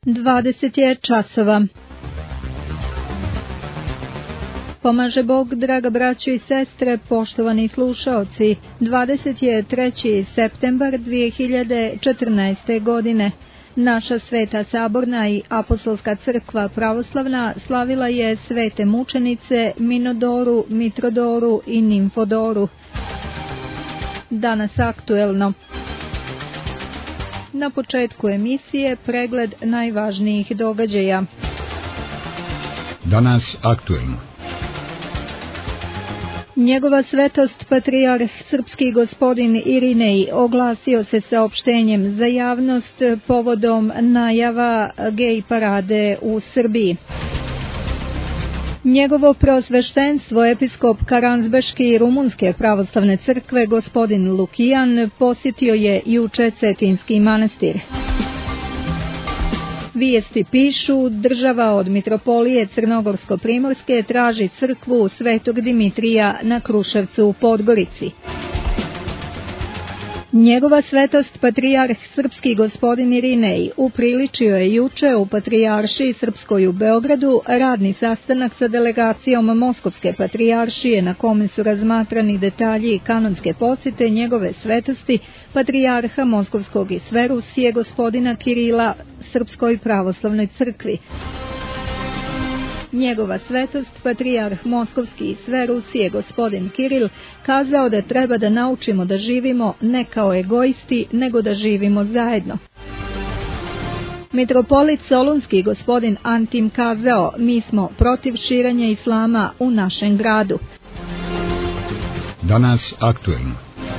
20 je časova. Pomaže Bog, draga braćo i sestre, poštovani slušaoci. 23. septembar 2014. godine. Naša Sveta Saborna i Apostolska crkva pravoslavna slavila je svete mučenice Minodoru, Mitrodoru i Nimfodoru. Danas aktuelno. Na početku emisije pregled najvažnijih događaja. Danas aktuelno. Njegova svetost patrijarh srpski gospodin Irinej oglasio se saopštenjem za javnost povodom najava gej parade u Srbiji. Njegovo preosveštenstvo episkop Karanzbeške i Rumunske pravoslavne crkve gospodin Lukijan posjetio je juče Cetinski manastir. Vijesti pišu, država od mitropolije Crnogorsko-primorske traži crkvu Svetog Dimitrija na Kruševcu u Podgorici. Njegova svetost patrijarh srpski gospodin Irinej upriličio je juče u Patrijaršiji Srpskoj u Beogradu radni sastanak sa delegacijom Moskovske patrijaršije na kome su razmatrani detalji kanonske posjete njegove svetosti patrijarha Moskovskog i sve Rusije gospodina Kirila Srpskoj pravoslavnoj crkvi. Njegova svetost, patrijarh Moskovski i sve Rusije gospodin Kiril, kazao da treba da naučimo da živimo ne kao egoisti, nego da živimo zajedno. Mitropolit Solunski gospodin Antim kazao, mi smo protiv širenja islama u našem gradu. Danas aktuelno.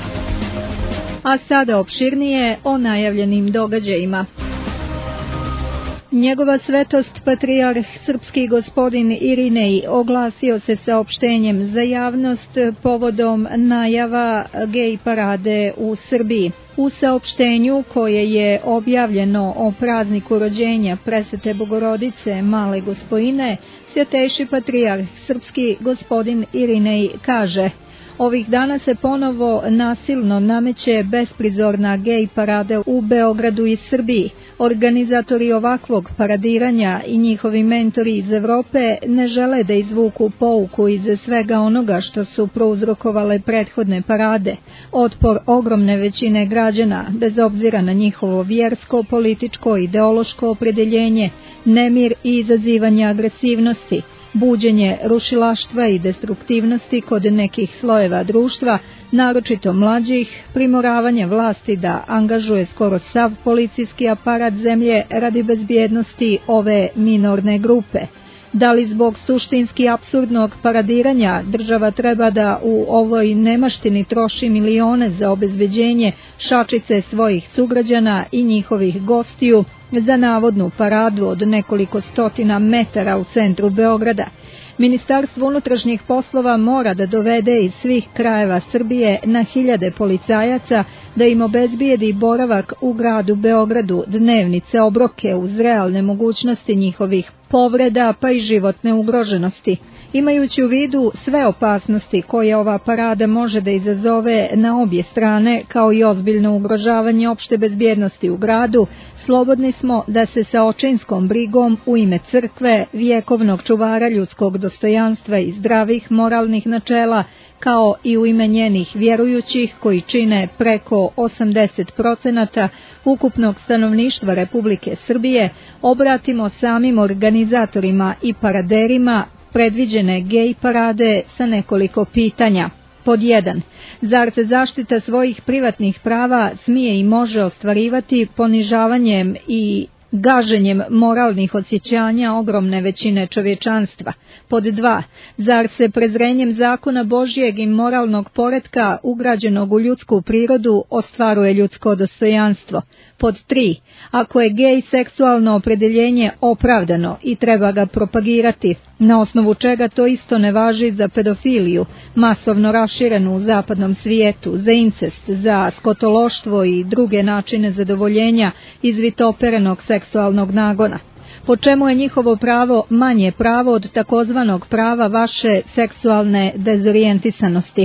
A sada opširnije o najavljenim događajima. Njegova svetost patrijarh srpski gospodin Irinej oglasio se saopštenjem za javnost povodom najava gej parade u Srbiji. U saopštenju koje je objavljeno o prazniku rođenja Presvete Bogorodice Male Gospojine, svjetejši patrijarh srpski gospodin Irinej kaže: ovih dana se ponovo nasilno nameće besprizorna gej parada u Beogradu i Srbiji. Organizatori ovakvog paradiranja i njihovi mentori iz Evrope ne žele da izvuku pouku iz svega onoga što su prouzrokovale prethodne parade. Otpor ogromne većine građana, bez obzira na njihovo vjersko, političko, ideološko opredjeljenje, nemir i izazivanje agresivnosti, buđenje rušilaštva i destruktivnosti kod nekih slojeva društva, naročito mlađih, primoravanje vlasti da angažuje skoro sav policijski aparat zemlje radi bezbjednosti ove minorne grupe. Da li zbog suštinski apsurdnog paradiranja država treba da u ovoj nemaštini troši milione za obezbeđenje šačice svojih sugrađana i njihovih gostiju za navodnu paradu od nekoliko stotina metara u centru Beograda? Ministarstvo unutrašnjih poslova mora da dovede iz svih krajeva Srbije na hiljade policajaca da im obezbijedi boravak u gradu Beogradu, dnevnice, obroke uz realne mogućnosti njihovih povreda pa i životne ugroženosti. Imajući u vidu sve opasnosti koje ova parada može da izazove na obje strane, kao i ozbiljno ugrožavanje opšte bezbjednosti u gradu, slobodni smo da se sa očinskom brigom u ime crkve, vjekovnog čuvara ljudskog dostojanstva i zdravih moralnih načela, kao i u ime njenih vjerujućih koji čine preko 80% ukupnog stanovništva Republike Srbije, obratimo samim organizatorima i paraderima predviđene gej parade sa nekoliko pitanja. Pod 1. Zar se zaštita svojih privatnih prava smije i može ostvarivati ponižavanjem i gaženjem moralnih osjećanja ogromne većine čovječanstva? Pod 2. Zar se prezrenjem zakona Božjeg i moralnog poretka ugrađenog u ljudsku prirodu ostvaruje ljudsko dostojanstvo? Pod 3. Ako je gej seksualno opredjeljenje opravdano i treba ga propagirati, na osnovu čega to isto ne važi za pedofiliju, masovno raširenu u zapadnom svijetu, za incest, za skotološtvo i druge načine zadovoljenja izvitoperenog seksualnog nagona? Po čemu je njihovo pravo manje pravo od takozvanog prava vaše seksualne dezorijentisanosti?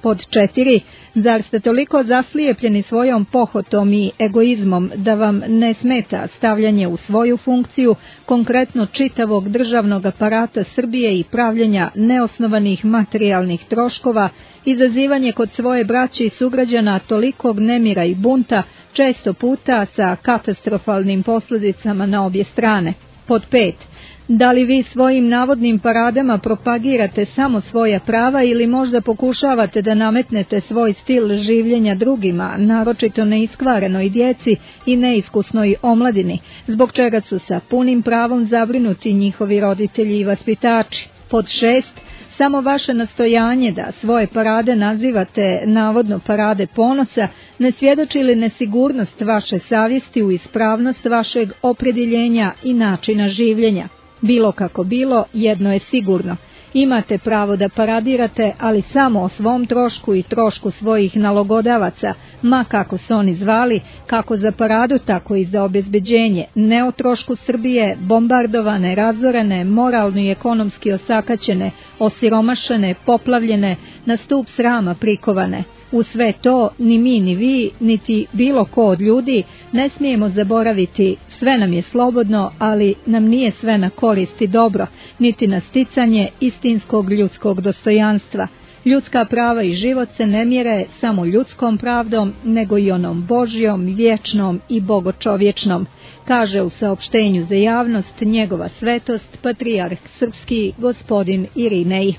Pod 4. Zar ste toliko zaslijepljeni svojom pohotom i egoizmom da vam ne smeta stavljanje u svoju funkciju konkretno čitavog državnog aparata Srbije i pravljenja neosnovanih materijalnih troškova, izazivanje kod svoje braće i sugrađana tolikog nemira i bunta, često puta sa katastrofalnim posljedicama na obje strane? Pod 5. Da li vi svojim navodnim paradama propagirate samo svoja prava ili možda pokušavate da nametnete svoj stil življenja drugima, naročito neiskvarenoj djeci i neiskusnoj omladini, zbog čega su sa punim pravom zabrinuti njihovi roditelji i vaspitači? Pod 6. Samo vaše nastojanje da svoje parade nazivate navodno parade ponosa ne svjedoči li nesigurnost vaše savjesti u ispravnost vašeg opredjeljenja i načina življenja? Bilo kako bilo, jedno je sigurno. Imate pravo da paradirate, ali samo o svom trošku i trošku svojih nalogodavaca, ma kako se oni zvali, kako za paradu, tako i za obezbeđenje, ne o trošku Srbije, bombardovane, razorene, moralno i ekonomski osakaćene, osiromašene, poplavljene, na stup srama prikovane. U sve to, ni mi ni vi, niti bilo ko od ljudi, ne smijemo zaboraviti, sve nam je slobodno, ali nam nije sve na korist i dobro, niti na sticanje istinskog ljudskog dostojanstva. Ljudska prava i život se ne mjere samo ljudskom pravdom, nego i onom Božjom, vječnom i bogočovječnom, kaže u saopštenju za javnost njegova svetost, patrijarh srpski, gospodin Irinej.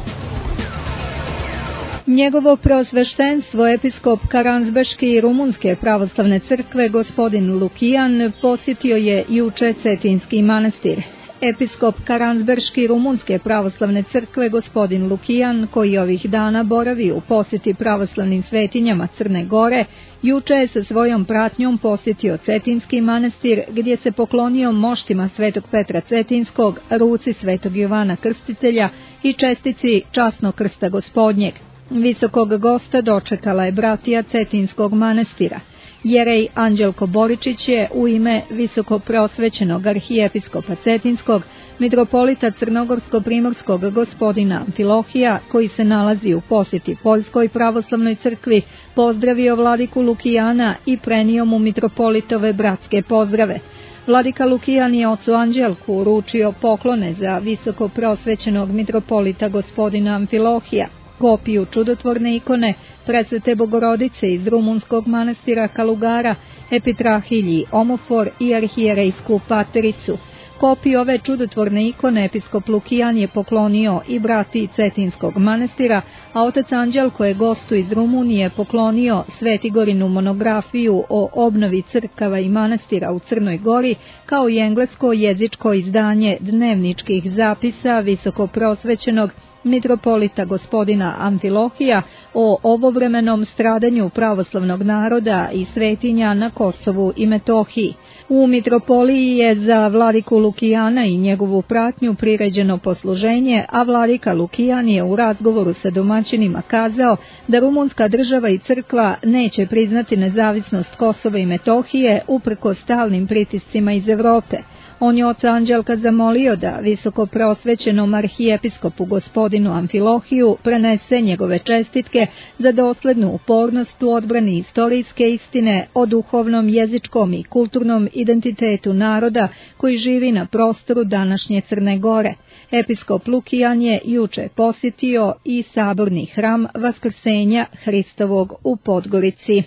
Njegovo preosveštenstvo episkop Karanzbeške i Rumunske pravoslavne crkve gospodin Lukijan posjetio je juče Cetinski manastir. Episkop Karanzbeške i Rumunske pravoslavne crkve gospodin Lukijan, koji ovih dana boravi u posjeti pravoslavnim svetinjama Crne Gore, juče je sa svojom pratnjom posjetio Cetinski manastir, gdje se poklonio moštima svetog Petra Cetinskog, ruci svetog Jovana Krstitelja i čestici časnog krsta gospodnjeg. Visokog gosta dočekala je bratija Cetinskog manastira. Jerej Anđelko Boričić je u ime visoko preosvećenog arhijepiskopa Cetinskog, mitropolita Crnogorsko-primorskog gospodina Amfilohija, koji se nalazi u posjeti Poljskoj pravoslavnoj crkvi, pozdravio vladiku Lukijana i prenio mu mitropolitove bratske pozdrave. Vladika Lukijan je ocu Anđelku uručio poklone za visoko preosvećenog mitropolita gospodina Amfilohija, kopiju čudotvorne ikone Presvete Bogorodice iz rumunskog manastira Kalugara, epitrahilji Omofor i arhijerejsku patericu. Kopiju ove čudotvorne ikone episkop Lukijan je poklonio i brati Cetinskog manastira, a otac Anđelko je gostu iz Rumunije poklonio Svetigorinu monografiju o obnovi crkava i manastira u Crnoj Gori, kao i englesko jezičko izdanje dnevničkih zapisa visoko prosvećenog mitropolita gospodina Amfilohija o ovovremenom stradanju pravoslavnog naroda i svetinja na Kosovu i Metohiji. U mitropoliji je za vladiku Lukijana i njegovu pratnju priređeno posluženje, a vladika Lukijan je u razgovoru sa domaćinima kazao da rumunska država i crkva neće priznati nezavisnost Kosova i Metohije uprkos stalnim pritiscima iz Europe. On je oca Anđelka zamolio da visoko preosvećenom arhijepiskopu gospodinu Amfilohiju prenese njegove čestitke za doslednu upornost u odbrani istorijske istine o duhovnom, jezičkom i kulturnom identitetu naroda koji živi na prostoru današnje Crne Gore. Episkop Lukijan je juče posjetio i saborni hram Vaskrsenja Hristovog u Podgorici.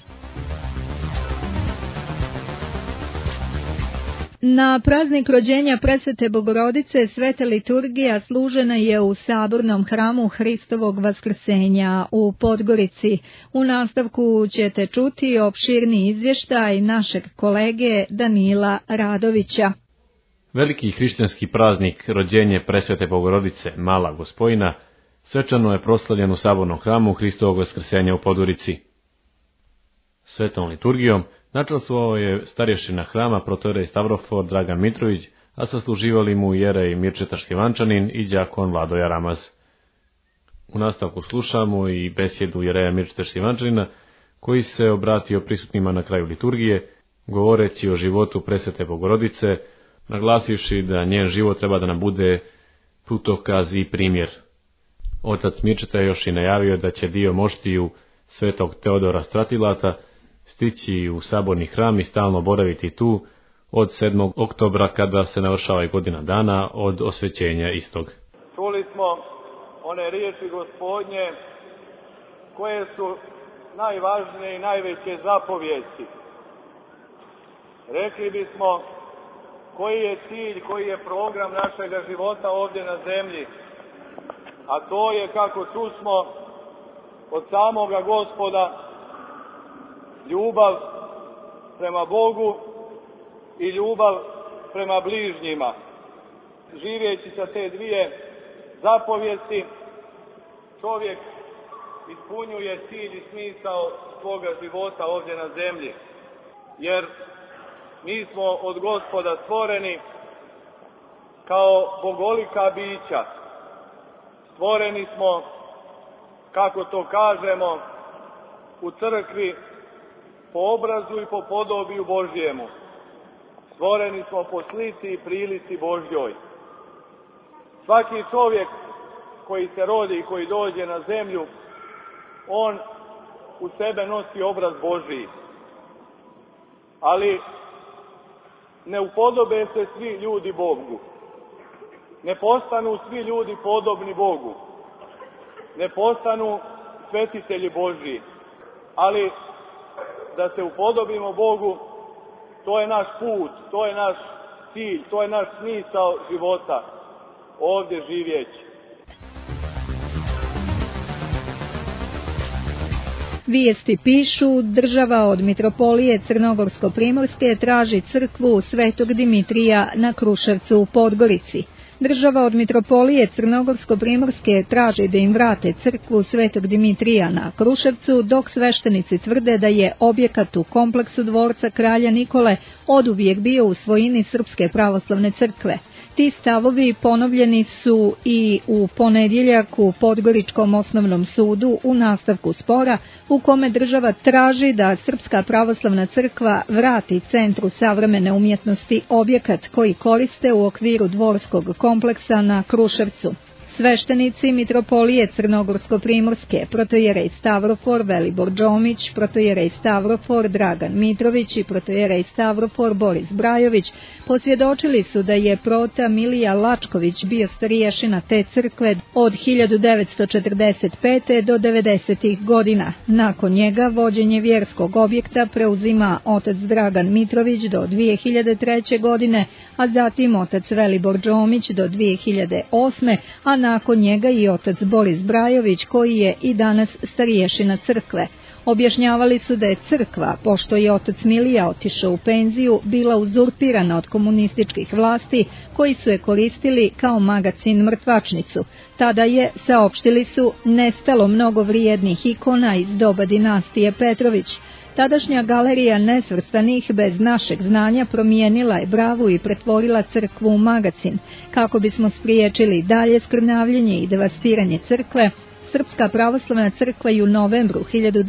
Na praznik rođenja Presvete Bogorodice sveta liturgija služena je u sabornom hramu Hristovog Vaskrsenja u Podgorici. U nastavku ćete čuti opširni izvještaj našeg kolege Danila Radovića. Veliki hrišćanski praznik rođenje Presvete Bogorodice, Mala Gospojina, svečano je proslavljen u sabornom hramu Hristovog Vaskrsenja u Podgorici. Svetom liturgijom načastvovao je starješina hrama protorej Stavrofor Dragan Mitrović, a sasluživali mu jerej Mirčeta Šljivančanin i đakon Vladoja Ramaz. U nastavku slušamo i besjedu jereja Mirčeta Šljivančanina, koji se obratio prisutnima na kraju liturgije, govoreći o životu Presvete Bogorodice, naglasivši da njen život treba da nam bude putokaz i primjer. Otac Mirčeta je još i najavio da će dio moštiju svetog Teodora Stratilata stići u saborni hram i stalno boraviti tu od 7. oktobra kada se navršava i godina dana od osvećenja istog. Čuli smo one riječi Gospodnje koje su najvažnije i najveće zapovijesti. Rekli bismo koji je cilj, koji je program našega života ovdje na zemlji, a to je, kako čusmo od samoga Gospoda, ljubav prema Bogu i ljubav prema bližnjima. Živeći sa te dvije zapovijesti, čovjek ispunjuje cilj i smisao svoga života ovdje na zemlji. Jer mi smo od Gospoda stvoreni kao bogolika bića. Stvoreni smo, kako to kažemo, u crkvi po obrazu i po podobiju Božjemu. Stvoreni smo po slici i prilici Božjoj. Svaki čovjek koji se rodi i koji dođe na zemlju, on u sebe nosi obraz Božji. Ali ne upodobe se svi ljudi Bogu. Ne postanu svi ljudi podobni Bogu. Ne postanu svetitelji Božji. Ali da se upodobimo Bogu, to je naš put, to je naš cilj, to je naš smisao života ovdje živjeći. Vijesti pišu, država od mitropolije Crnogorsko-primorske traži crkvu Svetog Dimitrija na Kruševcu u Podgorici. Država od mitropolije Crnogorsko-primorske traži da im vrate crkvu Svetog Dimitrija na Kruševcu, dok sveštenici tvrde da je objekat u kompleksu dvorca kralja Nikole oduvijek bio u svojini Srpske pravoslavne crkve. Ti stavovi ponovljeni su i u ponedjeljak u Podgoričkom osnovnom sudu u nastavku spora u kome država traži da Srpska pravoslavna crkva vrati Centru savremene umjetnosti objekat koji koriste u okviru dvorskog kompleksa na Kruševcu. Sveštenici mitropolije Crnogorsko-primorske, protojerej Stavrofor Velibor Đomić, protojerej Stavrofor Dragan Mitrović i protojerej Stavrofor Boris Brajović posvjedočili su da je prota Milija Lačković bio stariješina te crkve od 1945. do 90. godina. Nakon njega vođenje vjerskog objekta preuzima otac Dragan Mitrović do 2003. godine, a zatim otac Velibor Đomić do 2008. a nakon njega i otac Boris Brajović koji je i danas stariješina crkve. Objašnjavali su da je crkva, pošto je otac Milija otišao u penziju, bila uzurpirana od komunističkih vlasti koji su je koristili kao magacin mrtvačnicu. Tada je, saopštili su, nestalo mnogo vrijednih ikona iz doba dinastije Petrović. Tadašnja galerija nesvrstanih bez našeg znanja promijenila je bravu i pretvorila crkvu u magacin. Kako bismo spriječili dalje skrnavljenje i devastiranje crkve, Srpska pravoslavna crkva je u novembru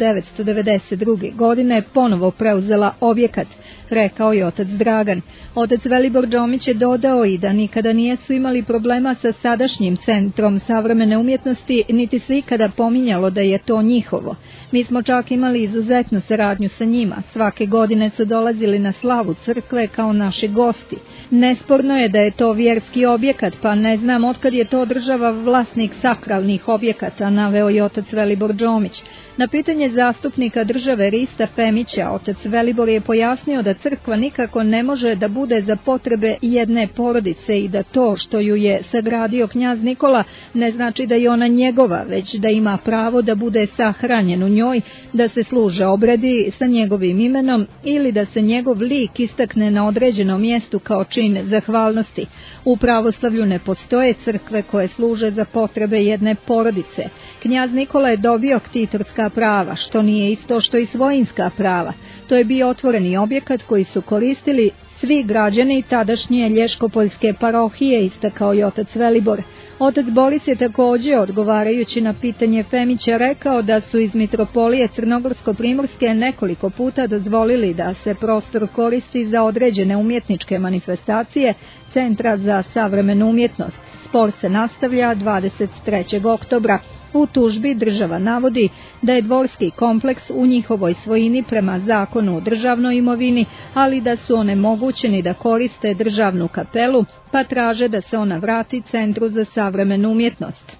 1992. godine ponovo preuzela objekat, rekao je otac Dragan. Otac Velibor Đomić je dodao i da nikada nijesu imali problema sa sadašnjim Centrom savremene umjetnosti, niti se ikada pominjalo da je to njihovo. Mi smo čak imali izuzetnu saradnju sa njima. Svake godine su dolazili na slavu crkve kao naši gosti. Nesporno je da je to vjerski objekat, pa ne znam otkad je to država vlasnik sakralnih objekata, naveo je otac Velibor Đomić. Na pitanje zastupnika države Rista Femića, otac Velibor je pojasnio da crkva nikako ne može da bude za potrebe jedne porodice i da to što ju je sagradio knjaz Nikola ne znači da je ona njegova, već da ima pravo da bude sahranjen u njoj, da se služe obredi sa njegovim imenom ili da se njegov lik istakne na određenom mjestu kao čin zahvalnosti. U pravoslavlju ne postoje crkve koje služe za potrebe jedne porodice. Knjaz Nikola je dobio ktitorska prava, što nije isto što i svojinska prava. To je bio otvoreni objekat koji su koristili svi građani tadašnje Lješkopoljske parohije, istakao je otac Velibor. Otac Boris je također, odgovarajući na pitanje Femića, rekao da su iz Mitropolije Crnogorsko-Primorske nekoliko puta dozvolili da se prostor koristi za određene umjetničke manifestacije Centra za savremenu umjetnost. Spor se nastavlja 23. oktobra. U tužbi država navodi da je dvorski kompleks u njihovoj svojini prema zakonu o državnoj imovini, ali da su onemogućeni da koriste državnu kapelu, pa traže da se ona vrati Centru za savremenu umjetnost.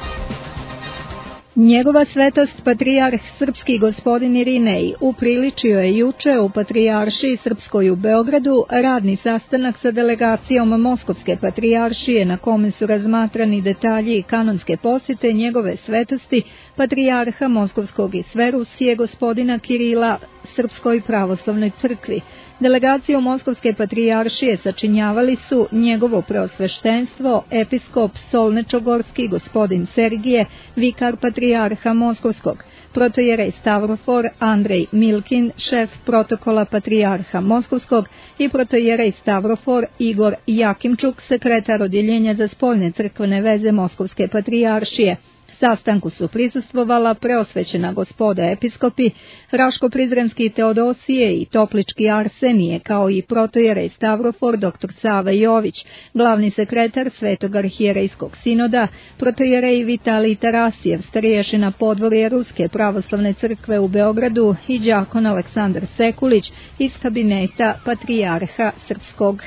Njegova svetost patrijarh srpski gospodin Irinej upriličio je juče u Patrijaršiji Srpskoj u Beogradu radni sastanak sa delegacijom Moskovske patrijaršije na kome su razmatrani detalji kanonske posjete njegove svetosti patrijarha Moskovskog i sve Rusije gospodina Kirila Srpskoj pravoslavnoj crkvi. Delegaciju Moskovske patrijaršije sačinjavali su njegovo preosveštenstvo, episkop Stolnečogorski gospodin Sergije, vikar patrijarha Moskovskog, protojerej Stavrofor Andrej Milkin, šef protokola patrijarha Moskovskog i protojerej Stavrofor Igor Jakimčuk, sekretar odjeljenja za spoljne crkvene veze Moskovske patrijaršije. Sastanku su prisustvovala preosvećena gospoda episkopi, Raško-Prizrenski Teodosije i Toplički Arsenije, kao i protojerej Stavrofor dr. Sava Jović, glavni sekretar Svetog arhijerejskog sinoda, protojerej Vitalij Tarasijev, starješina podvorje Ruske pravoslavne crkve u Beogradu i đakon Aleksandar Sekulić iz kabineta patrijarha srpskog.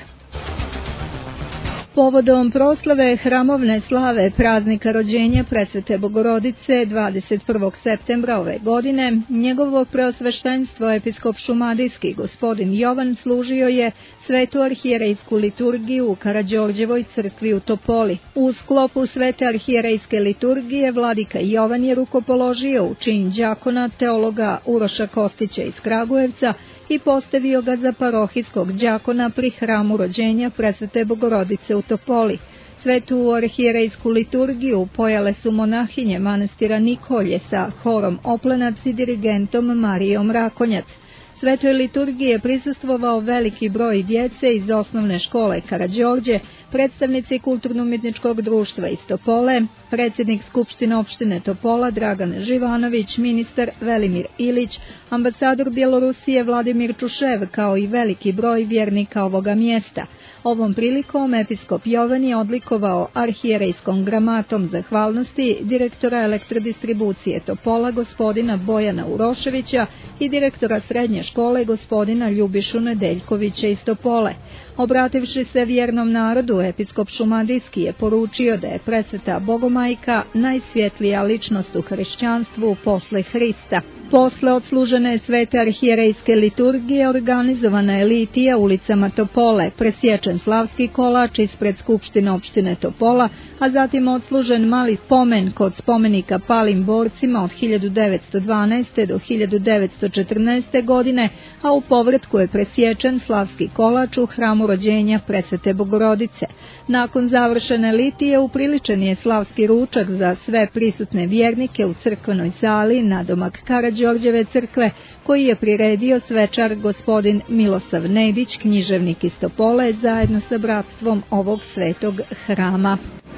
Povodom proslave hramovne slave praznika rođenja Presvete Bogorodice 21. septembra ove godine, njegovo preosveštenstvo episkop šumadijski gospodin Jovan služio je svetu arhijerejsku liturgiju u Karađorđevoj crkvi u Topoli. U sklopu svete arhijerejske liturgije vladika Jovan je rukopoložio u čin đakona teologa Uroša Kostića iz Kragujevca i postavio ga za parohijskog đakona pri hramu rođenja Presvete Bogorodice u Topoli. Svetu arhijerejsku liturgiju pojale su monahinje manastira Nikolje sa horom Oplenac i dirigentom Marijom Rakonjac. Svetoj liturgiji je prisustvovao veliki broj djece iz osnovne škole Karađorđe, predstavnici kulturno-umjetničkog društva iz Topole, predsjednik Skupštine opštine Topola Dragan Živanović, ministar Velimir Ilić, ambasador Bjelorusije Vladimir Čušev, kao i veliki broj vjernika ovoga mjesta. Ovom prilikom episkop Jovan je odlikovao arhijerejskom gramatom zahvalnosti direktora elektrodistribucije Topola gospodina Bojana Uroševića i direktora srednje škole gospodina Ljubišu Nedeljkovića iz Topole. Obrativši se vjernom narodu, episkop šumadijski je poručio da je Presveta Bogomajka najsvjetlija ličnost u hrišćanstvu posle Hrista. Posle odslužene svete arhijerejske liturgije organizovana je litija ulicama Topole, presječen slavski kolač ispred Skupštine opštine Topola, a zatim odslužen mali pomen kod spomenika palim borcima od 1912. do 1914. godine, a u povratku je presječen slavski kolač u hramu rođenja Presvete Bogorodice. Nakon završene litije upriličen je slavski ručak za sve prisutne vjernike u crkvenoj sali nadomak Karađorđeve crkve, koji je priredio svečar gospodin Milosav Nedić, književnik iz Topole, zajedno sa bratstvom ovog svetog hrama.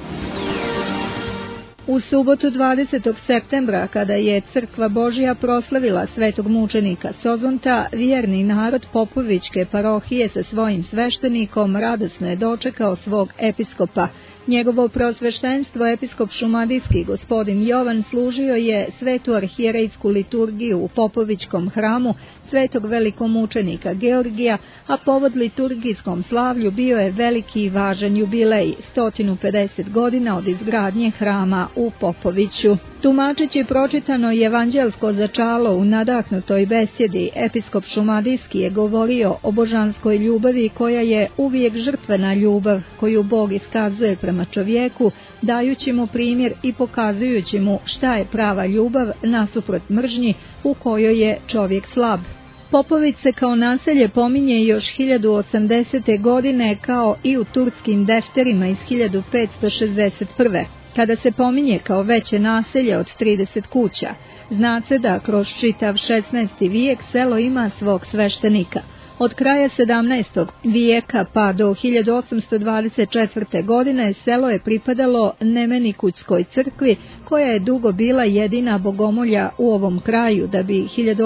U subotu 20. septembra, kada je Crkva Božja proslavila svetog mučenika Sozonta, vjerni narod Popovićke parohije sa svojim sveštenikom radosno je dočekao svog episkopa. Njegovo preosveštenstvo episkop šumadijski gospodin Jovan služio je svetu arhijerejsku liturgiju u Popovićkom hramu svetog velikomučenika Georgija, a povod liturgijskom slavlju bio je veliki i važan jubilej, 150 godina od izgradnje hrama u Popoviću. Tumačeći pročitano evanđelsko začalo u nadahnutoj besjedi, episkop šumadijski je govorio o božanskoj ljubavi koja je uvijek žrtvena ljubav koju Bog iskazuje prema čovjeku, dajući mu primjer i pokazujući mu šta je prava ljubav nasuprot mržnji u kojoj je čovjek slab. Popović se kao naselje pominje još 1080. godine kao i u turskim defterima iz 1561. Kada se pominje kao veće naselje od 30 kuća, zna se da kroz čitav 16. vijek selo ima svog sveštenika. Od kraja 17. vijeka pa do 1824. godine selo je pripadalo Nemenikućskoj crkvi, koja je dugo bila jedina bogomolja u ovom kraju, da bi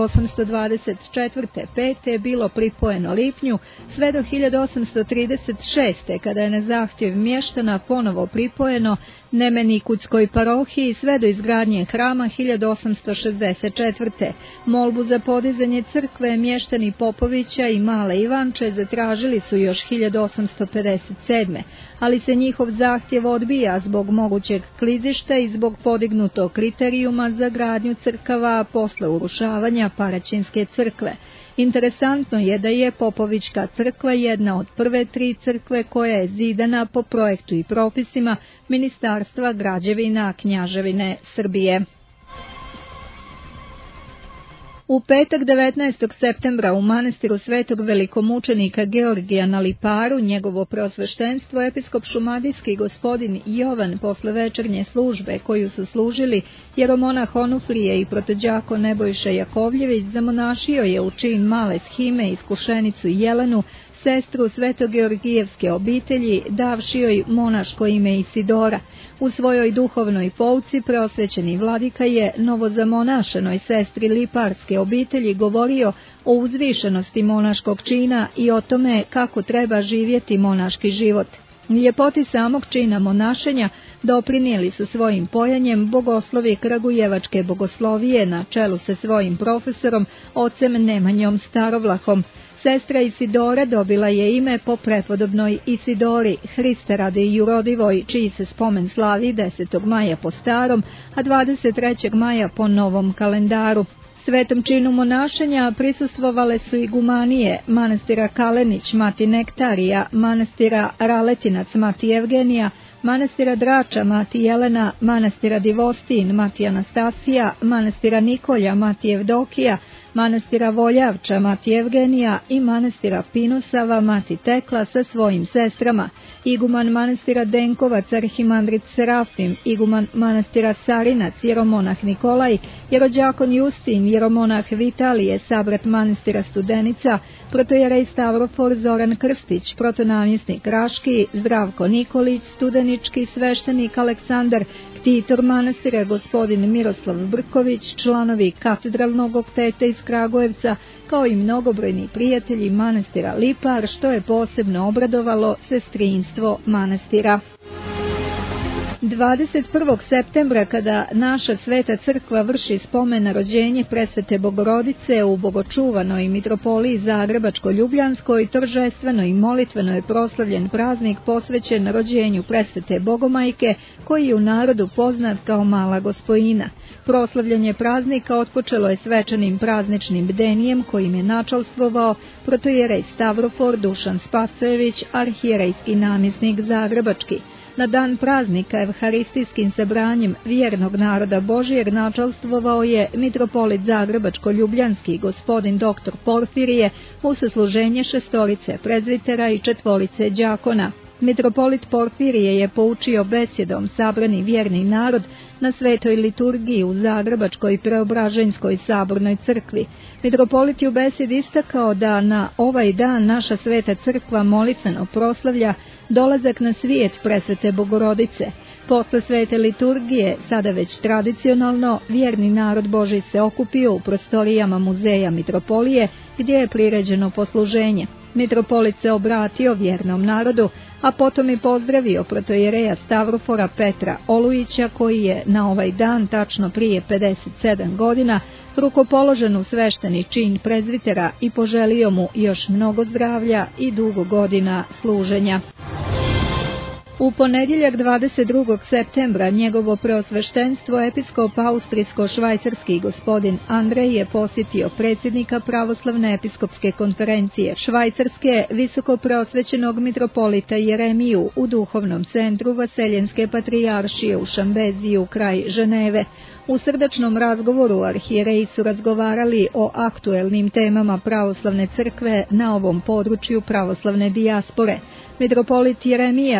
1824-5. bilo pripojeno Lipnju, sve do 1836. kada je na zahtjev mještana ponovo pripojeno Nemenikućkoj parohiji, sve do izgradnje hrama 1864. Molbu za podizanje crkve mještani Popovića i Male Ivanče zatražili su još 1857. ali se njihov zahtjev odbija zbog mogućeg klizišta i zbog podignutog kriterijuma za gradnju crkava posle urušavanja Paraćinske crkve. Interesantno je da je Popovićka crkva jedna od prve 3 crkve koja je zidana po projektu i propisima Ministarstva građevina Kneževine Srbije. U petak 19. septembra u manastiru Svetog velikomučenika Georgija na Liparu njegovo preosveštenstvo episkop šumadijski gospodin Jovan posle večernje službe koju su služili jeromonah Onufrije i protođako Nebojša Jakovljević zamonašio je u čin male shime iskušenicu Jelenu, sestru Svetogeorgijevske obitelji, davši joj monaško ime Isidora. U svojoj duhovnoj pouci preosvećeni vladika je novozamonašenoj sestri Liparske obitelji govorio o uzvišenosti monaškog čina i o tome kako treba živjeti monaški život. Ljepoti samog čina monašenja doprinijeli su svojim pojanjem bogoslovi Kragujevačke bogoslovije na čelu sa svojim profesorom, ocem Nemanjom Starovlahom. Sestra Isidora dobila je ime po prepodobnoj Isidori, Hriste radi jurodivoj, čiji se spomen slavi 10. maja po starom, a 23. maja po novom kalendaru. Svetom činu monašenja prisustvovale su igumanije manastira Kalenić mati Nektarija, manastira Raletinac mati Evgenija, manastira Drača mati Jelena, manastira Divostin mati Anastasija, manastira Nikolja mati Evdokija, manastira Voljavča mati Evgenija i manastira Pinosava mati Tekla sa svojim sestrama, iguman manastira Denkovac arhimandrit Serafim, iguman manastira Sarinac jeromonah Nikolaj, jerođakon Justin jeromonah Vitalije, sabrat manastira Studenica, protojerej Stavrofor Zoran Krstić, protonamjesnik Raški, Zdravko Nikolić, studenički sveštenik Aleksandar, ktitor manastira gospodin Miroslav Brković, članovi katedralnog okteta iz Kragujevca, kao i mnogobrojni prijatelji manastira Lipar, što je posebno obradovalo sestrinstvo manastira. 21. septembra, kada naša sveta crkva vrši spomen na rođenje presvete Bogorodice u bogočuvanoj mitropoliji Zagrebačko-Ljubljanskoj, торжествено i molitveno je proslavljen praznik posvećen rođenju presvete Bogomajke, koji je u narodu poznat kao Mala Gospojina. Proslavljanje praznika otpočelo je svečanim prazničnim bdenijem kojim je načalstvovao protojerej Stavrofor Dušan Spasojević, arhijerejski namjesnik Zagrebački. Na dan praznika evharistijskim sabranjem vjernog naroda Božijeg načalstvovao je mitropolit Zagrebačko-Ljubljanski gospodin dr. Porfirije u sasluženje 6 prezvitera i 4 đakona. Mitropolit Porfirije je poučio besjedom sabrani vjerni narod na svetoj liturgiji u Zagrebačkoj Preobraženjskoj sabornoj crkvi. Mitropolit je u besjedi istakao da na ovaj dan naša sveta crkva molitveno proslavlja dolazak na svijet presvete Bogorodice. Posle svete liturgije, sada već tradicionalno, vjerni narod Božji se okupio u prostorijama muzeja mitropolije gdje je priređeno posluženje. Mitropolit se obratio vjernom narodu, a potom i pozdravio protojereja Stavrofora Petra Olujića, koji je na ovaj dan, tačno prije 57 godina, rukopoložen u svešteni čin prezvitera i poželio mu još mnogo zdravlja i dugo godina služenja. U ponedjeljak 22. septembra njegovo preosveštenstvo episkop austrijsko-švajcarski gospodin Andrej je posjetio predsjednika Pravoslavne episkopske konferencije Švajcarske visoko preosvećenog mitropolita Jeremiju u duhovnom centru Vaseljenske patrijaršije u Šambeziju kraj Ženeve. U srdačnom razgovoru arhijereji su razgovarali o aktuelnim temama pravoslavne crkve na ovom području pravoslavne dijaspore. Mitropolit Jeremija i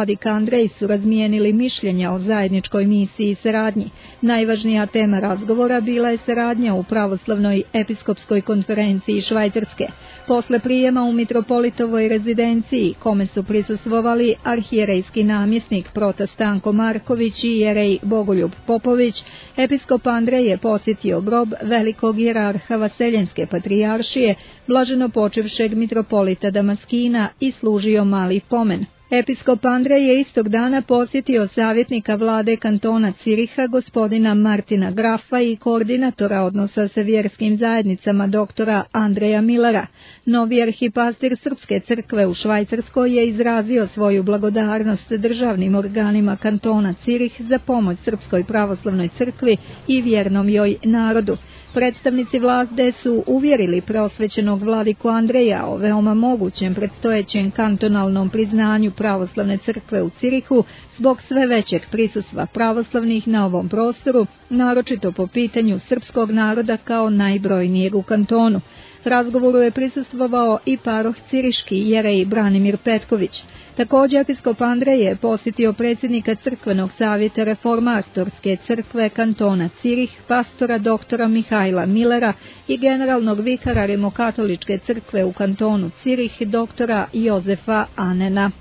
vladika Andrej su razmijenili mišljenja o zajedničkoj misiji i saradnji. Najvažnija tema razgovora bila je saradnja u pravoslavnoj episkopskoj konferenciji Švajcarske. Posle prijema u mitropolitovoj rezidenciji, kome su prisustvovali arhijerejski namjesnik prota Stanko Marković i jerej Bogoljub Popović, episkop Andrej je posjetio grob velikog hijerarha Vaseljenske patrijaršije, blaženopočivšeg mitropolita Damaskina i služio mali pomen. Episkop Andrej je istog dana posjetio savjetnika vlade kantona Ciriha gospodina Martina Grafa i koordinatora odnosa sa vjerskim zajednicama doktora Andreja Millera. Novi arhipastir Srpske crkve u Švajcarskoj je izrazio svoju blagodarnost državnim organima kantona Cirih za pomoć Srpskoj pravoslavnoj crkvi i vjernom joj narodu. Predstavnici vlade su uvjerili preosvećenog vladiku Andreja o veoma mogućem predstojećem kantonalnom priznanju pravoslavne crkve u Cirihu zbog sve većeg prisustva pravoslavnih na ovom prostoru, naročito po pitanju srpskog naroda kao najbrojnijeg u kantonu. Razgovoru je prisustvovao i paroh ciriški jerej Branimir Petković. Također episkop Andrej je posjetio predsjednika crkvenog savjeta reformatorske crkve kantona Cirih, pastora doktora Mihajla Millera i generalnog vikara rimokatoličke crkve u kantonu Cirih, doktora Jozefa Anena.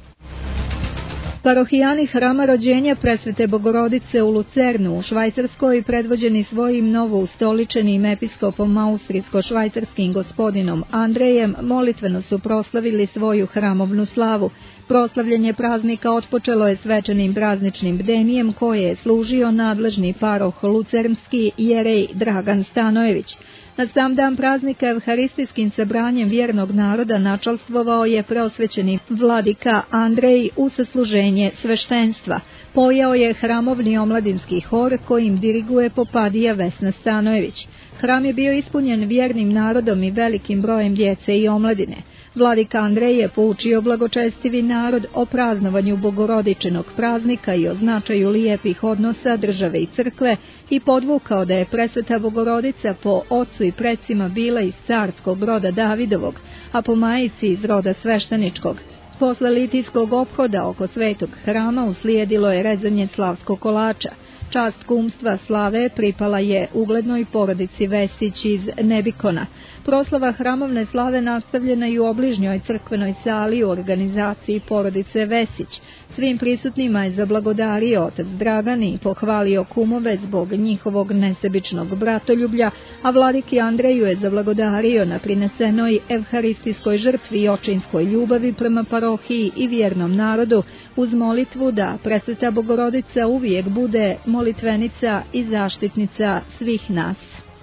Parohijani Hrama rođenja Presvete Bogorodice u Lucernu u Švajcarskoj, predvođeni svojim novoustoličenim episkopom austrijsko-švajcarskim gospodinom Andrejem, molitveno su proslavili svoju hramovnu slavu. Proslavljanje praznika otpočelo je svečanim prazničnim bdenijem koje je služio nadležni paroh lucernski jerej Dragan Stanojević. Na sam dan praznika evharistijskim sabranjem vjernog naroda načalstvovao je preosvećeni vladika Andrej u sasluženje sveštenstva. Pojao je hramovni omladinski hor kojim diriguje popadija Vesna Stanojević. Hram je bio ispunjen vjernim narodom i velikim brojem djece i omladine. Vladika Andrej je poučio blagočestivi narod o praznovanju bogorodičenog praznika i o značaju lijepih odnosa države i crkve i podvukao da je Presveta Bogorodica po ocu i precima bila iz carskog roda Davidovog, a po majici iz roda svešteničkog. Posle litijskog ophoda oko svetog hrama uslijedilo je rezanje slavskog kolača. Čast kumstva slave pripala je uglednoj porodici Vesić iz Nebikona. Proslava hramovne slave nastavljena i u obližnjoj crkvenoj sali u organizaciji porodice Vesić. Svim prisutnima je zablagodario otac Dragan i pohvalio kumove zbog njihovog nesebičnog bratoljublja, a vladiki Andreju je zablagodario na prinesenoj evharistijskoj žrtvi i očinskoj ljubavi prema parohiji i vjernom narodu, uz molitvu da Presveta Bogorodica uvijek bude molitvenica i zaštitnica svih nas.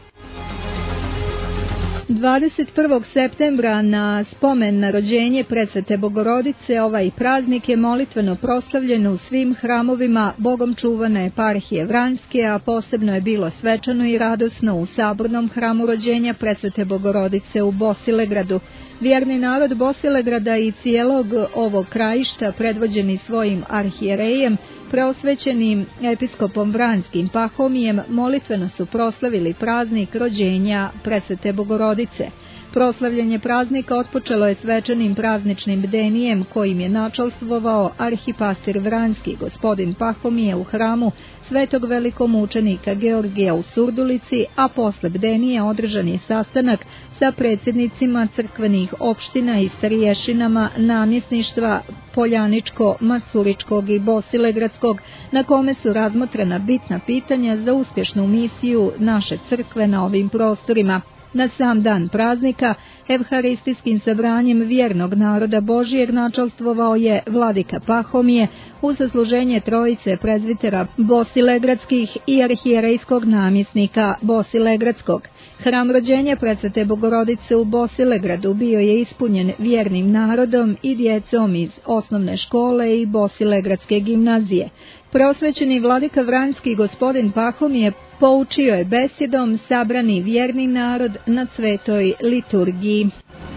21. septembra na spomen na rođenje Presvete Bogorodice ovaj praznik je molitveno proslavljen u svim hramovima Bogom čuvane eparhije Vranjske, a posebno je bilo svečano i radosno u sabornom hramu rođenja Presvete Bogorodice u Bosilegradu. Vjerni narod Bosilegrada i cijelog ovog krajišta, predvođeni svojim arhijerejem, preosvećenim episkopom Vranjskim Pahomijem, molitveno su proslavili praznik rođenja Presvete Bogorodice. Proslavljanje praznika otpočelo je svečanim prazničnim bdenijem kojim je načalstvovao arhipastir Vranjski gospodin Pahomije u hramu svetog velikomučenika Georgija u Surdulici, a posle bdenije održan je sastanak sa predsjednicima crkvenih opština i starješinama namjesništva Poljaničko, Masuričkog i Bosilegradskog, na kome su razmotrena bitna pitanja za uspješnu misiju naše crkve na ovim prostorima. Na sam dan praznika, evharistijskim sabranjem vjernog naroda Božijeg načalstvovao je vladika Pahomije u sasluženje trojice prezbitera Bosilegradskih i arhijerejskog namjesnika Bosilegradskog. Hram rođenja Presvete Bogorodice u Bosilegradu bio je ispunjen vjernim narodom i djecom iz osnovne škole i Bosilegradske gimnazije. Preosvećeni vladika Vranjski gospodin Pahomije poučio je besjedom sabrani vjerni narod na svetoj liturgiji.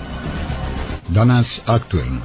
Danas aktuelno.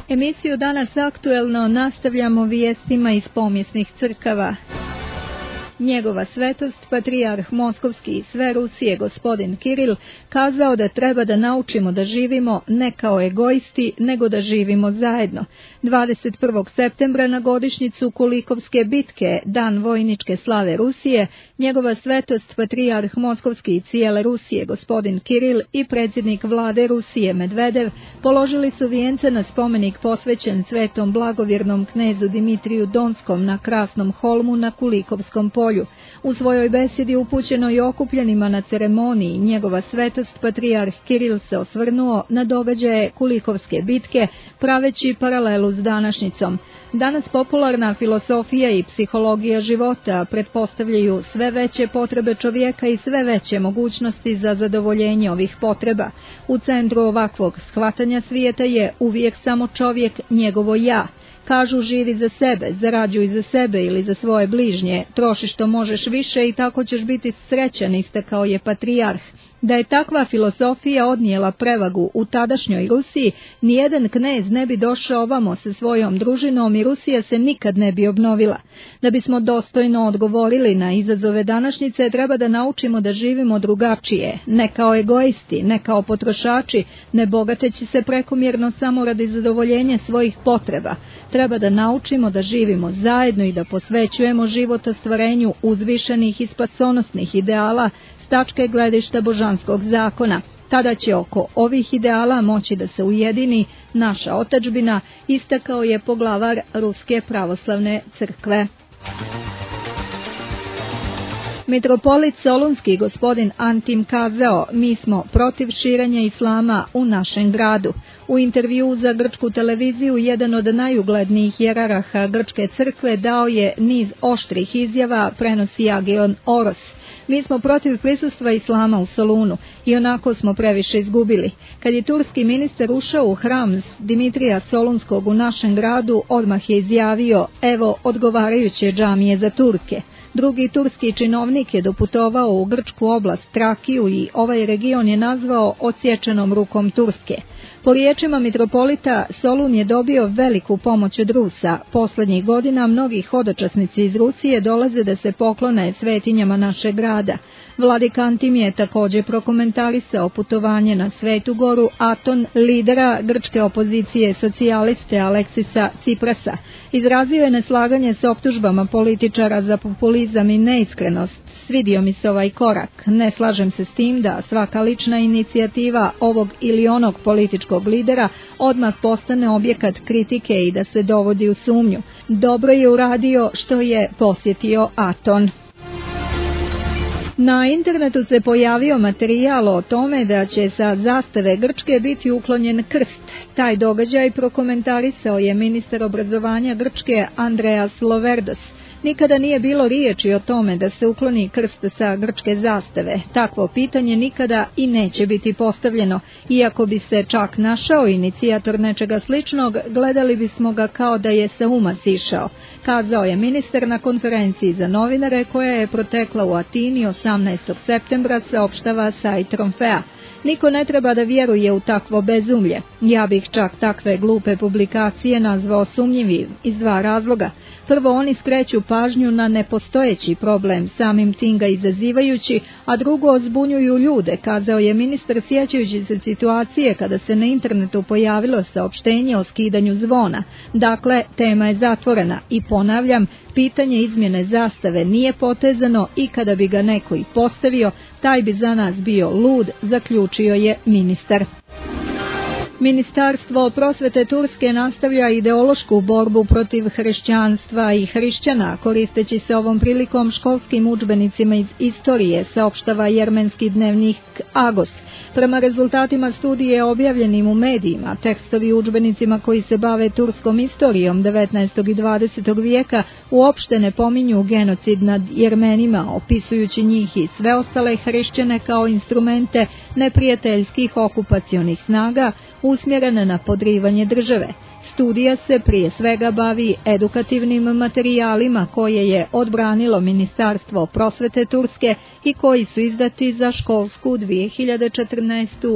Emisiju Danas aktuelno nastavljamo vijestima iz pomjesnih crkava. Njegova svetost, patrijarh Moskovski i sve Rusije gospodin Kiril, kazao da treba da naučimo da živimo ne kao egoisti, nego da živimo zajedno. 21. septembra na godišnjicu Kulikovske bitke, dan vojničke slave Rusije, njegova svetost, patrijarh Moskovski i cijele Rusije gospodin Kiril i predsjednik vlade Rusije Medvedev položili su vijence na spomenik posvećen svetom blagovjernom knezu Dimitriju Donskom na Krasnom holmu na Kulikovskom polju. U svojoj besedi upućenoj okupljenima na ceremoniji njegova svetost patrijarh Kiril se osvrnuo na događaje Kulikovske bitke, praveći paralelu s današnjicom. Danas popularna filosofija i psihologija života pretpostavljaju sve veće potrebe čovjeka i sve veće mogućnosti za zadovoljenje ovih potreba. U centru ovakvog shvatanja svijeta je uvijek samo čovjek, njegovo ja. Kažu živi za sebe, zarađuj za sebe ili za svoje bližnje, troši što možeš više i tako ćeš biti srećan, istakao je patrijarh. Da je takva filosofija odnijela prevagu u tadašnjoj Rusiji, nijedan knez ne bi došao ovamo sa svojom družinom i Rusija se nikad ne bi obnovila. Da bismo dostojno odgovorili na izazove današnjice, treba da naučimo da živimo drugačije, ne kao egoisti, ne kao potrošači, ne bogateći se prekomjerno samo radi zadovoljenja svojih potreba. Treba da naučimo da živimo zajedno i da posvećujemo život ostvarenju uzvišenih i spasonosnih ideala s tačke gledišta božanskog zakona. Tada će oko ovih ideala moći da se ujedini naša otadžbina, istakao je poglavar Ruske pravoslavne crkve. Mitropolit Solunski gospodin Antim kazao, mi smo protiv širenja islama u našem gradu. U intervjuu za grčku televiziju jedan od najuglednijih jeraraha grčke crkve dao je niz oštrih izjava, prenosi Agion Oros. Mi smo protiv prisustva islama u Solunu i onako smo previše izgubili. Kad je turski ministar ušao u hram Dimitrija Solunskog u našem gradu, odmah je izjavio, evo odgovarajuće džamije za Turke. Drugi turski činovnik je doputovao u grčku oblast Trakiju i ovaj region je nazvao odsječenom rukom Turske. Po riječima mitropolita, Solun je dobio veliku pomoć od Rusa. Posljednjih godina mnogi hodočasnici iz Rusije dolaze da se poklone svetinjama našeg grada. Vladika Antim je također prokomentarisao putovanje na Svetu Goru Aton, lidera grčke opozicije socijaliste Aleksisa Ciprasa. Izrazio je neslaganje s optužbama političara za populizam i neiskrenost. Svidio mi se ovaj korak. Ne slažem se s tim da svaka lična inicijativa ovog ili onog političkog lidera odmah postane objekat kritike i da se dovodi u sumnju. Dobro je uradio što je posjetio Aton. Na internetu se pojavio materijal o tome da će sa zastave Grčke biti uklonjen krst. Taj događaj prokomentarisao je ministar obrazovanja Grčke Andreas Loverdos. Nikada nije bilo riječi o tome da se ukloni krst sa grčke zastave. Takvo pitanje nikada i neće biti postavljeno. Iako bi se čak našao inicijator nečega sličnog, gledali bismo ga kao da je sa uma sišao, kazao je ministar na konferenciji za novinare koja je protekla u Atini 18. septembra, saopštava sajt Romfea. Niko ne treba da vjeruje u takvo bezumlje. Ja bih čak takve glupe publikacije nazvao sumnjivim iz dva razloga. Prvo, oni skreću pažnju na nepostojeći problem, samim tim ga izazivajući, a drugo, zbunjuju ljude, kazao je ministar sjećajući se situacije kada se na internetu pojavilo saopštenje o skidanju zvona. Dakle, tema je zatvorena i ponavljam, pitanje izmjene zastave nije potezano i kada bi ga neko i postavio, taj bi za nas bio lud, zaključio je ministar. Ministarstvo prosvete Turske nastavlja ideološku borbu protiv hrišćanstva i hrišćana, koristeći se ovom prilikom školskim udžbenicima iz istorije, saopštava jermenski dnevnik Agos. Prema rezultatima studije objavljenim u medijima, tekstovi udžbenicima koji se bave turskom istorijom 19. i 20. vijeka uopšte ne pominju genocid nad Jermenima, opisujući njih i sve ostale hrišćane kao instrumente neprijateljskih okupacionih snaga usmjerene na podrivanje države. Studija se prije svega bavi edukativnim materijalima koje je odbranilo Ministarstvo prosvete Turske i koji su izdati za školsku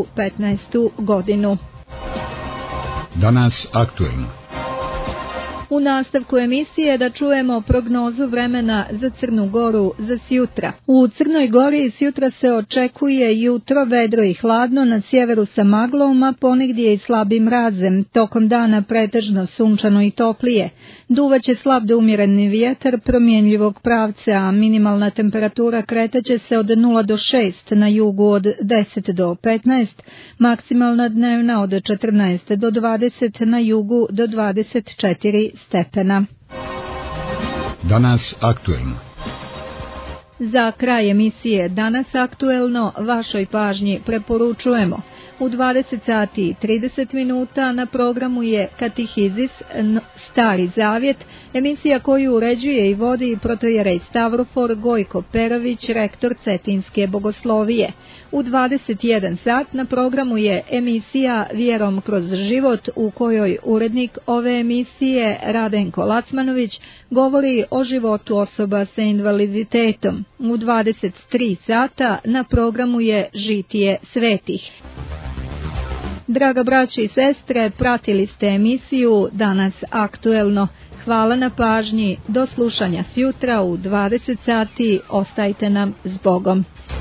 2014-15. godinu. Danas aktuelno. U nastavku emisije da čujemo prognozu vremena za Crnu Goru za sjutra. U Crnoj Gori sjutra se očekuje jutro vedro i hladno, na sjeveru sa maglom, a ponegdje i slabim mrazem. Tokom dana pretežno sunčano i toplije. Duvaće slab do umjereni vjetar promjenjivog pravca, a minimalna temperatura kretaće se od 0 do 6, na jugu od 10 do 15, maksimalna dnevna od 14 do 20, na jugu do 24 stepena. Danas aktuelno. Za kraj emisije Danas aktuelno vašoj pažnji preporučujemo. U 20 sati i 30 minuta na programu je Katihizis, Stari Zavjet, emisija koju uređuje i vodi protojerej Stavrofor Gojko Perović, rektor Cetinske bogoslovije. U 21 sat na programu je emisija Vjerom kroz život, u kojoj urednik ove emisije Radenko Lacmanović govori o životu osoba sa invaliditetom. U 23 sata na programu je Žitije svetih. Draga braćo i sestre, pratili ste emisiju Danas aktuelno. Hvala na pažnji, do slušanja sjutra u 20 sati, ostajte nam s Bogom.